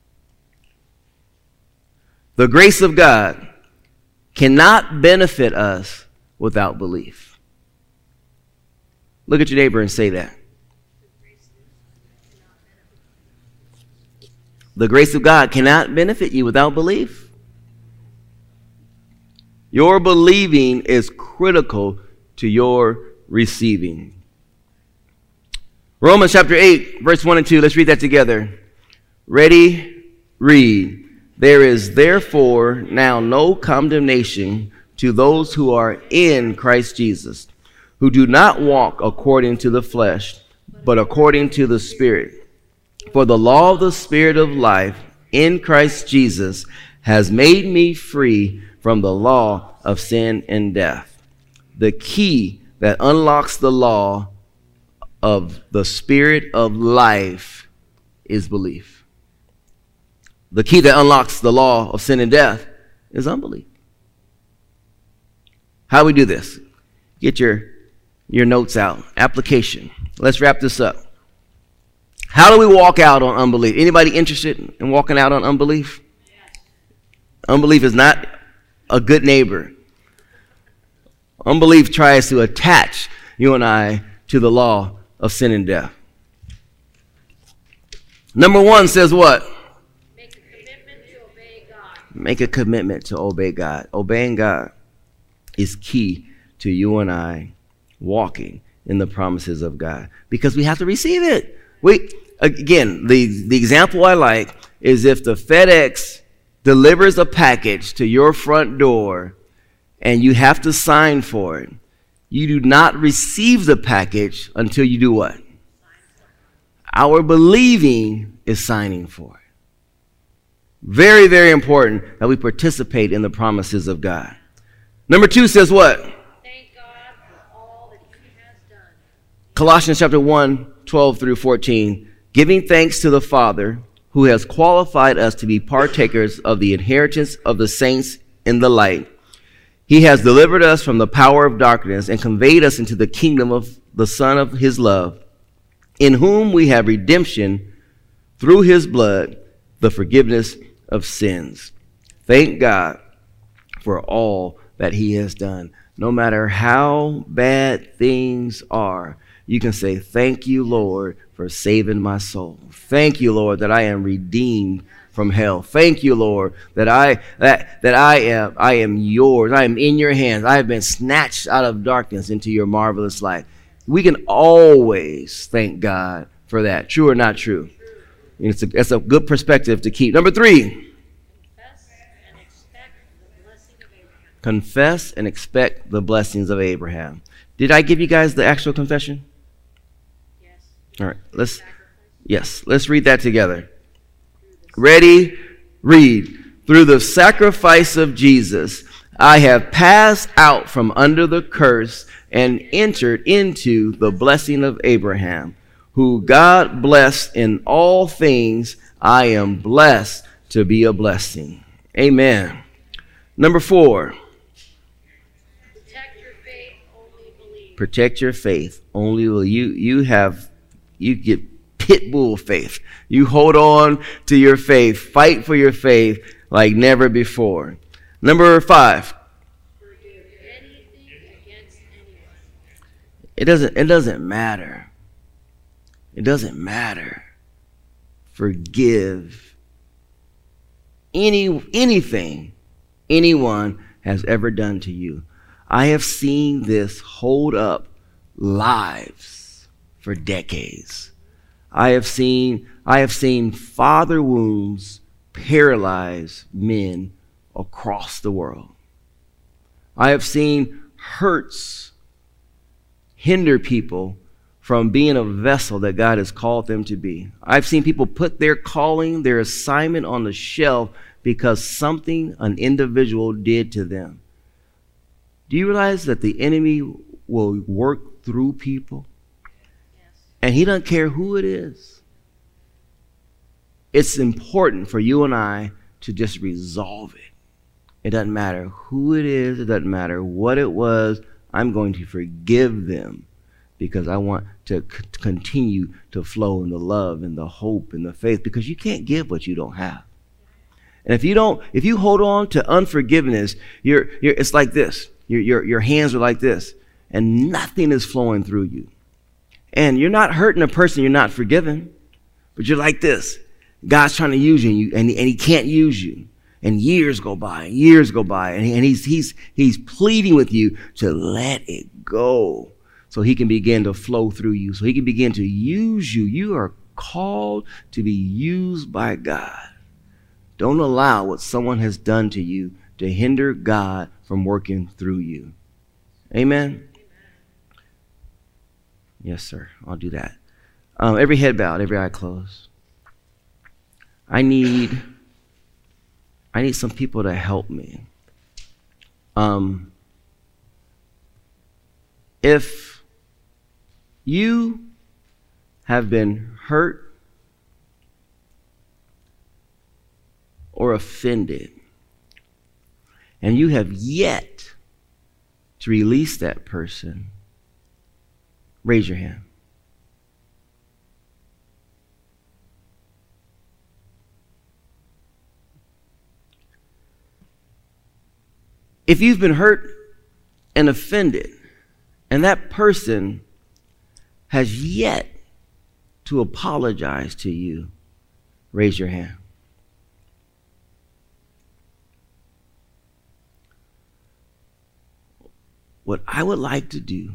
Speaker 1: The grace of God cannot benefit us without belief. Look at your neighbor and say that. The grace of God cannot benefit you without belief. Your believing is critical to your receiving. Romans chapter eight, verse one and two. Let's read that together. Ready? Read. There is therefore now no condemnation to those who are in Christ Jesus, who do not walk according to the flesh, but according to the Spirit. For the law of the Spirit of life in Christ Jesus has made me free from the law of sin and death. The key that unlocks the law of the Spirit of life is belief. The key that unlocks the law of sin and death is unbelief. How do we do this? Get your, your notes out. Application. Let's wrap this up. How do we walk out on unbelief? Anybody interested in walking out on unbelief? Yes. Unbelief is not a good neighbor. Unbelief tries to attach you and I to the law of sin and death. Number one says what?
Speaker 2: Make a commitment to obey God.
Speaker 1: Make a commitment to obey God. Obeying God is key to you and I walking in the promises of God, because we have to receive it. We, again, the, the example I like is if the FedEx delivers a package to your front door and you have to sign for it. You do not receive the package until you do what? Our believing is signing for it. Very, very important that we participate in the promises of God. Number two says what?
Speaker 2: Thank God for all that he has done.
Speaker 1: Colossians chapter one, twelve through fourteen. Giving thanks to the Father who has qualified us to be partakers of the inheritance of the saints in the light. He has delivered us from the power of darkness and conveyed us into the kingdom of the Son of his love, in whom we have redemption through his blood, the forgiveness of sins. Thank God for all that he has done. No matter how bad things are, you can say, thank you, Lord, for saving my soul. Thank you, Lord, that I am redeemed from hell. Thank you, Lord, that I that that I am I am yours. I am in your hands. I have been snatched out of darkness into your marvelous light. We can always thank God for that. True or not true? It's a, it's a good perspective to keep. Number three.
Speaker 2: Confess and expect the blessing of Abraham.
Speaker 1: Confess and expect the blessings of Abraham. Did I give you guys the actual confession?
Speaker 2: Yes.
Speaker 1: All right. Let's yes. Let's read that together. Ready? Read. Through the sacrifice of Jesus, I have passed out from under the curse and entered into the blessing of Abraham, who God blessed in all things. I am blessed to be a blessing. Amen. Number four.
Speaker 2: Protect your faith, only believe.
Speaker 1: Protect your faith. Only will you you have you get pit bull faith. You hold on to your faith. Fight for your faith like never before. Number five.
Speaker 2: Forgive anything against anyone.
Speaker 1: It doesn't it doesn't matter. It doesn't matter. Forgive any anything anyone has ever done to you. I have seen this hold up lives for decades. I have seen I have seen father wounds paralyze men across the world. I have seen hurts hinder people from being a vessel that God has called them to be. I've seen people put their calling, their assignment on the shelf because something an individual did to them. Do you realize that the enemy will work through people?
Speaker 2: Yes.
Speaker 1: And he doesn't care who it is. It's important for you and I to just resolve it. It doesn't matter who it is. It doesn't matter what it was. I'm going to forgive them because I want to c- continue to flow in the love and the hope and the faith, because you can't give what you don't have. And if you don't, if you hold on to unforgiveness, you're, you're, it's like this. Your, your, your hands are like this, and nothing is flowing through you. And you're not hurting a person you're not forgiven, but you're like this. God's trying to use you, and, and he can't use you. And years go by, years go by, and, he, and he's, he's, he's pleading with you to let it go so he can begin to flow through you, so he can begin to use you. You are called to be used by God. Don't allow what someone has done to you to hinder God from working through you. Amen? Yes, sir. I'll do that. Um, every head bowed, every eye closed. I need, I need some people to help me. Um, if you have been hurt or offended, and you have yet to release that person, raise your hand. If you've been hurt and offended, and that person has yet to apologize to you, raise your hand. What I would like to do,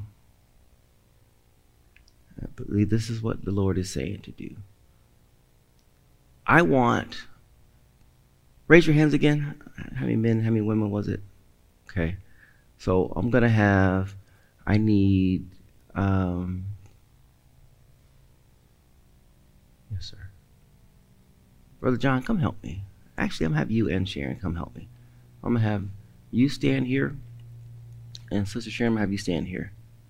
Speaker 1: I believe this is what the Lord is saying to do. I want, raise your hands again. How many men, how many women was it? Okay. So I'm going to have, I need, um, yes, sir. Brother John, come help me. Actually, I'm going to have you and Sharon come help me. I'm going to have you stand here. And Sister Sharon, I'm going to have you stand here.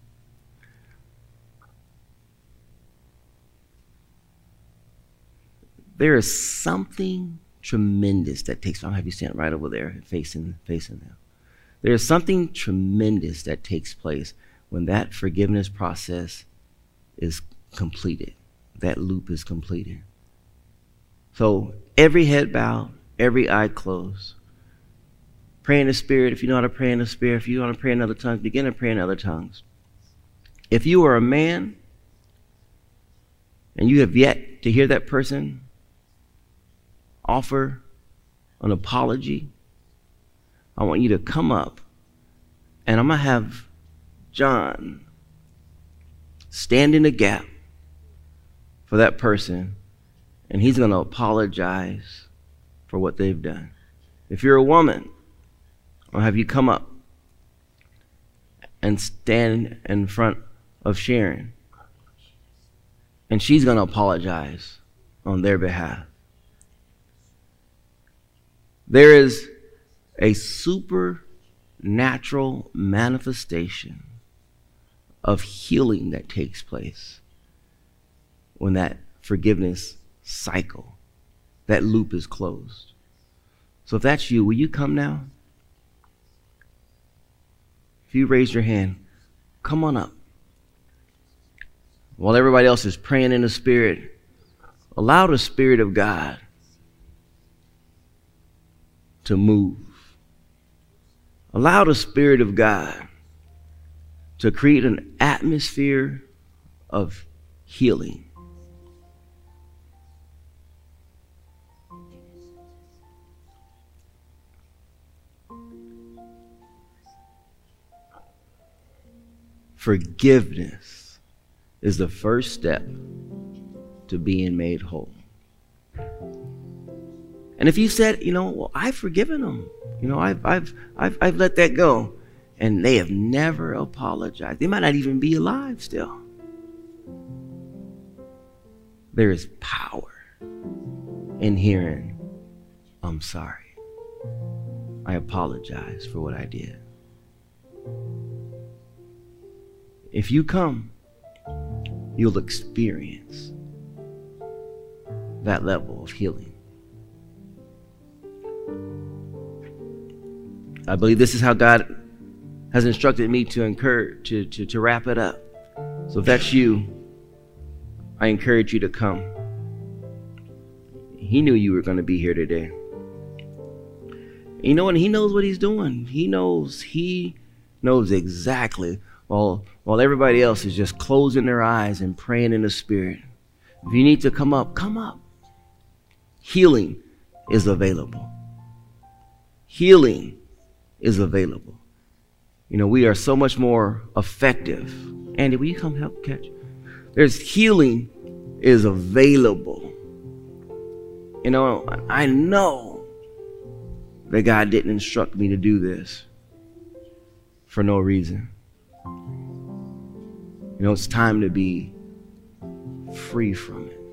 Speaker 1: There is something tremendous that takes, I'll have you stand right over there facing, facing them. There is something tremendous that takes place when that forgiveness process is completed. That loop is completed. So every head bowed, every eye closed. Pray in the Spirit. If you know how to pray in the Spirit, if you want to pray in other tongues, begin to pray in other tongues. If you are a man and you have yet to hear that person offer an apology, I want you to come up, and I'm going to have John stand in the gap for that person, and he's going to apologize for what they've done. If you're a woman, I'll have you come up and stand in front of Sharon, and she's going to apologize on their behalf. There is a super natural manifestation of healing that takes place when that forgiveness cycle, that loop is closed. So if that's you, will you come now? If you raise your hand, come on up. While everybody else is praying in the Spirit, allow the Spirit of God to move. Allow the Spirit of God to create an atmosphere of healing. Forgiveness is the first step to being made whole. And if you said, you know, well, I've forgiven them, you know, I've, I've, I've, I've let that go, and they have never apologized. They might not even be alive still. There is power in hearing, I'm sorry. I apologize for what I did. If you come, you'll experience that level of healing. I believe this is how God has instructed me to encourage, to, to, to wrap it up. So if that's you, I encourage you to come. He knew you were going to be here today. You know, and he knows what he's doing. He knows, he knows exactly. While, while everybody else is just closing their eyes and praying in the Spirit. If you need to come up, come up. Healing is available. Healing is available. You know, we are so much more effective. Andy, will you come help catch? There's healing is available. You know, I know that God didn't instruct me to do this for no reason. You know, it's time to be free from it.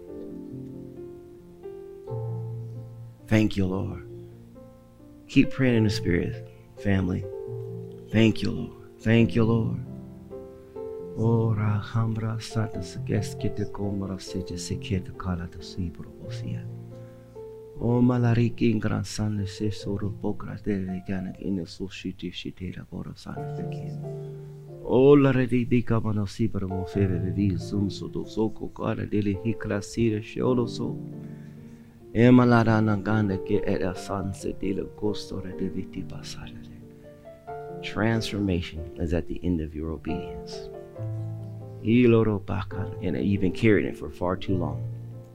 Speaker 1: Thank you, Lord. Keep praying in the Spirit, family. Thank you, Lord. Thank you, Lord. Ora hambra sata skeskete komra sete sekete kala to sibro osia. O malariki ingran sande se soro pokra dele ganak in the soshiti shitera bora sana bekin. O la redi bika mano sibro mo feve vi zum so do soko kala dele hikra sira sholo so. E malara nanganda ke era sanse dele costo de viti pasare. Transformation is at the end of your obedience. And you've been carrying it for far too long.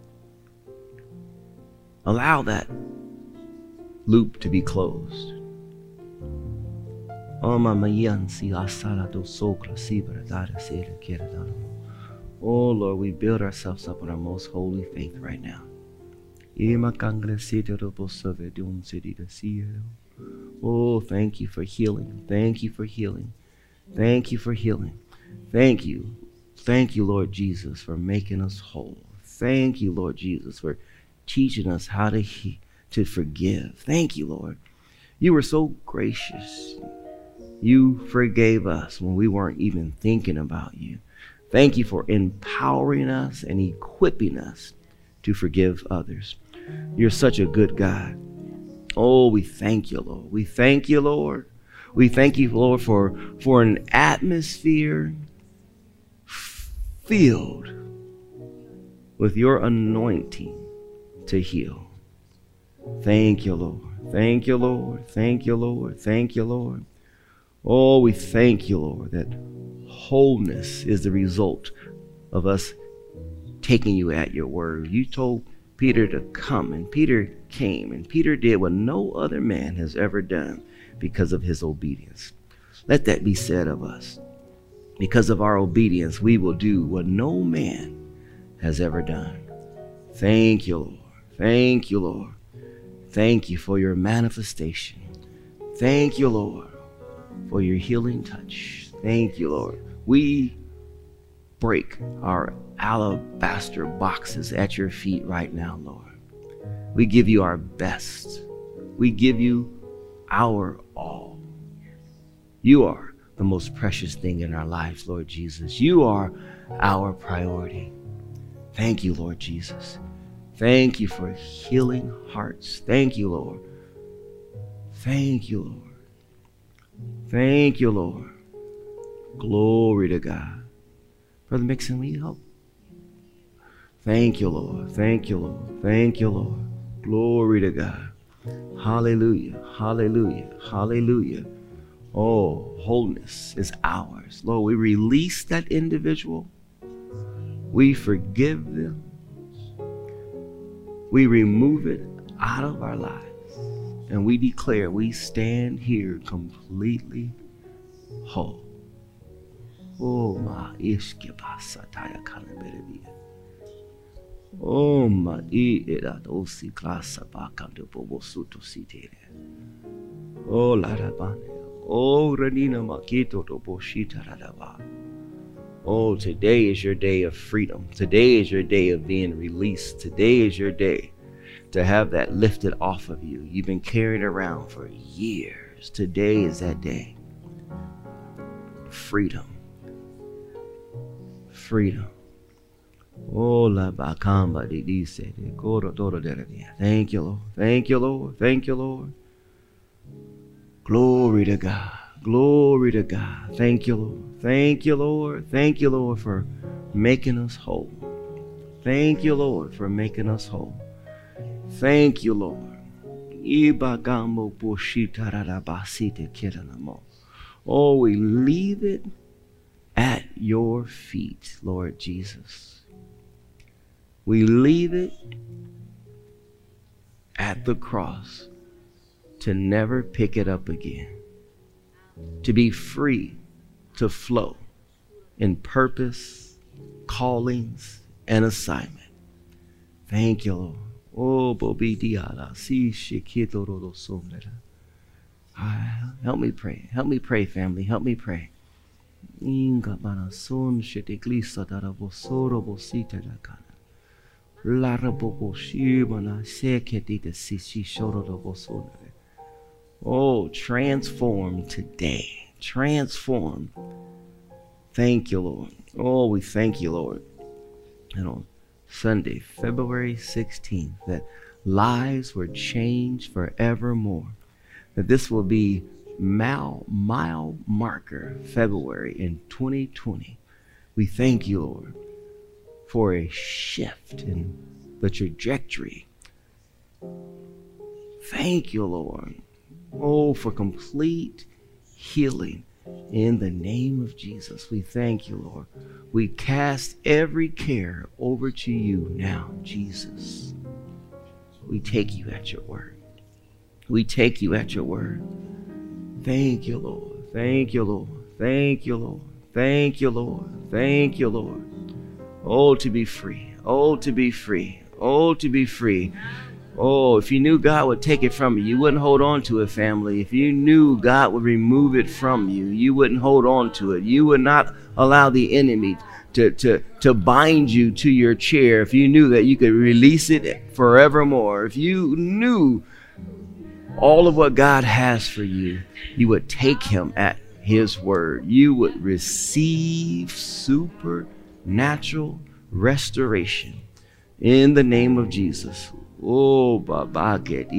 Speaker 1: Allow that loop to be closed. Oh Lord, we build ourselves up on our most holy faith right now. Oh, thank you for healing. Thank you for healing. Thank you for healing. Thank you. Thank you, Lord Jesus, for making us whole. Thank you, Lord Jesus, for teaching us how to, he- to forgive. Thank you, Lord. You were so gracious. You forgave us when we weren't even thinking about you. Thank you for empowering us and equipping us to forgive others. You're such a good God. Oh, we thank you, Lord. We thank you, Lord. We thank you, Lord, for, for an atmosphere filled with your anointing to heal. Thank you, Lord. Thank you, Lord. Thank you, Lord. Thank you, Lord. Oh, we thank you, Lord, that wholeness is the result of us taking you at your word. You told Peter to come, and Peter came, and Peter did what no other man has ever done because of his obedience. Let that be said of us. Because of our obedience, we will do what no man has ever done. Thank you, Lord. Thank you, Lord. Thank you for your manifestation. Thank you, Lord, for your healing touch. Thank you, Lord. We break our alabaster boxes at your feet right now, Lord. We give you our best. We give you our all. You are the most precious thing in our lives, Lord Jesus. You are our priority. Thank you, Lord Jesus. Thank you for healing hearts. Thank you, Lord. Thank you, Lord. Thank you, Lord. Glory to God. Brother Mixon, will you help? Thank you, Lord. Thank you, Lord. Thank you, Lord. Glory to God. Hallelujah. Hallelujah. Hallelujah. Oh, wholeness is ours. Lord, we release that individual. We forgive them. We remove it out of our lives. And we declare we stand here completely whole. Oh, my ishkibasataya kalabiribia. Oh, my iradosi klasabakando bobosuto sitere. Oh, larabane. Oh, ranina makito doboshita radaba. Oh, today is your day of freedom. Today is your day of being released. Today is your day to have that lifted off of you. You've been carried around for years. Today is that day. Freedom. Freedom. Oh, la bakamba de dice de coro todo de dia. Thank you, Lord. Thank you, Lord. Thank you, Lord. Glory to God. Glory to God. Thank you, Lord. Thank you, Lord. Thank you, Lord, for making us whole. Thank you, Lord, for making us whole. Thank you, Lord. Oh, we leave it at your feet, Lord Jesus. We leave it at the cross to never pick it up again. To be free to flow in purpose, callings, and assignment. Thank you, Lord. Oh, Bobi Diala, si shikito rodo somera. Help me pray. Help me pray, family. Help me pray. Inga bana son shitiklisa darabosoro bosita dakana. Larabobo shimana seketita sisi shoro bosonere. Oh, transform today. Transform. Thank you, Lord. Oh, we thank you, Lord. And on Sunday, February sixteenth, that lives were changed forevermore. That this will be mile, mile marker February in twenty twenty. We thank you, Lord, for a shift in the trajectory. Thank you, Lord. Oh, for complete healing in the name of Jesus. We thank you, Lord. We cast every care over to you now, Jesus. We take you at your word. We take you at your word. Thank you, Lord. Thank you, Lord. Thank you, Lord. Thank you, Lord. Thank you, Lord. Oh, to be free. Oh, to be free. Oh, to be free. Oh, if you knew God would take it from you, you wouldn't hold on to it, family. If you knew God would remove it from you, you wouldn't hold on to it. You would not allow the enemy to, to, to bind you to your chair. If you knew that you could release it forevermore. If you knew all of what God has for you, you would take him at his word. You would receive supernatural restoration in the name of Jesus. Oh, Baba get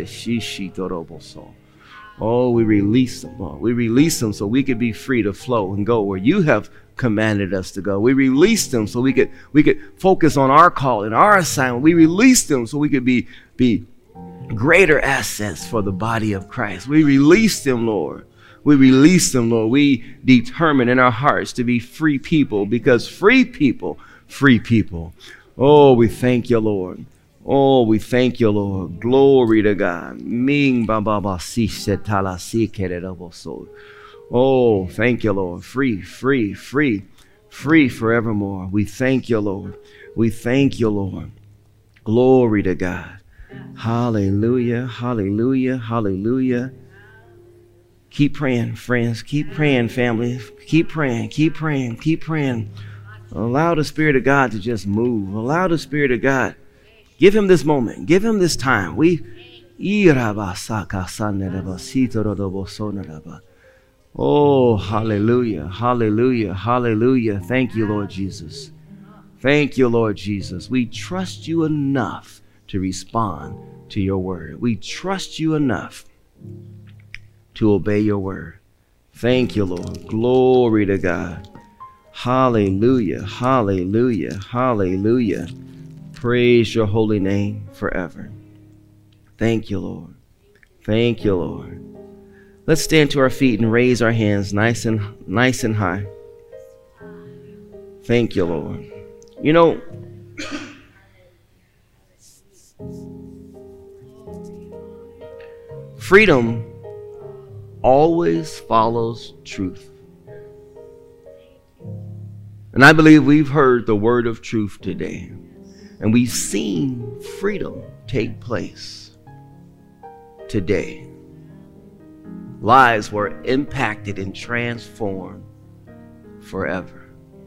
Speaker 1: Oh, we release them, Lord. We release them so we could be free to flow and go where you have commanded us to go. We release them so we could we could focus on our call and our assignment. We release them so we could be be greater assets for the body of Christ. We release them, Lord. We release them, Lord. We determine in our hearts to be free people, because free people, free people. Oh, we thank you, Lord. Oh, we thank you, Lord. Glory to God. Ming ba ba ba si se tala si kerebo so. Oh, thank you, Lord. Free, free, free, free forevermore. We thank you, Lord. We thank you, Lord. Glory to God. Hallelujah, hallelujah, hallelujah. Keep praying, friends. Keep praying, family. Keep praying, keep praying, keep praying. Allow the Spirit of God to just move. Allow the Spirit of God. Give him this moment. Give him this time. We Oh, hallelujah, hallelujah, hallelujah. Thank you, Lord Jesus. Thank you, Lord Jesus. We trust you enough to respond to your word. We trust you enough to obey your word. Thank you, Lord. Glory to God. Hallelujah, hallelujah, hallelujah. Praise your holy name forever. Thank you, Lord. Thank you, Lord. Let's stand to our feet and raise our hands nice and nice and high. Thank you, Lord. You know, freedom always follows truth. And I believe we've heard the word of truth today. And we've seen freedom take place today. Lives were impacted and transformed forever.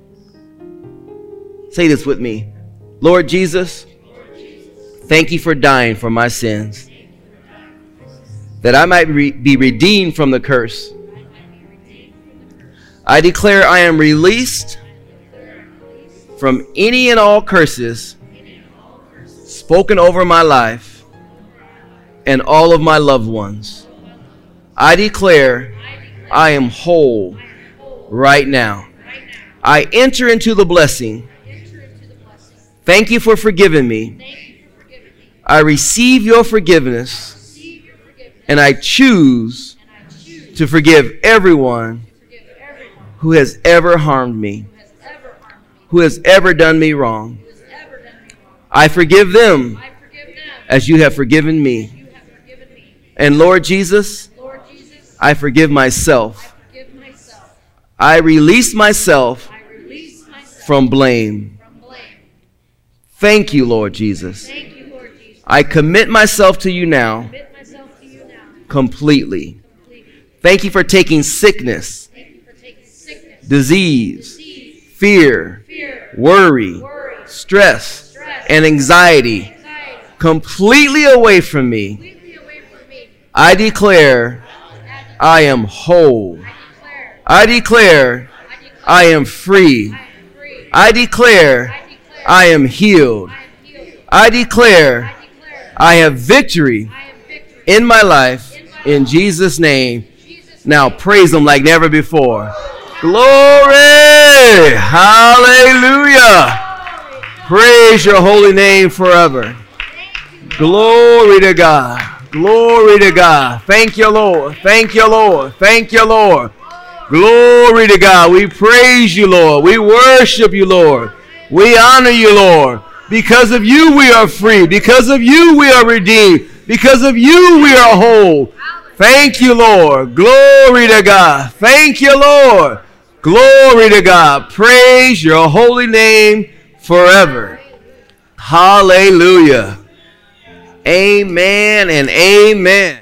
Speaker 1: Say this with me. Lord Jesus, thank you for dying for my sins, that I might re- be redeemed from the curse. I declare I am released from any and all curses spoken over my life and all of my loved ones. I declare I am whole right now. I enter into the blessing. Thank you for forgiving me. I receive your forgiveness, and I choose to forgive everyone who has ever harmed me, who has ever done me wrong. I forgive them as you have forgiven me. And Lord Jesus, I forgive myself. I release myself from blame. Thank you, Lord Jesus. I commit myself to you now completely. Thank you for taking sickness, disease, fear, worry, stress, and anxiety completely away from me. I declare I am whole. I declare I am free. I declare I am healed. I declare I have victory in my life in Jesus' name. Now praise him like never before. Glory! Hallelujah! Praise your holy name forever. Glory to God. Glory to God. Thank you, Lord. Thank you, Lord. Thank you, Lord. Glory to God. We praise you, Lord. We worship you, Lord. We honor you, Lord. Because of you, we are free. Because of you, we are redeemed. Because of you, we are whole. Thank you, Lord. Glory to God. Thank you, Lord. Glory to God. Praise your holy name forever. Hallelujah. Amen and amen.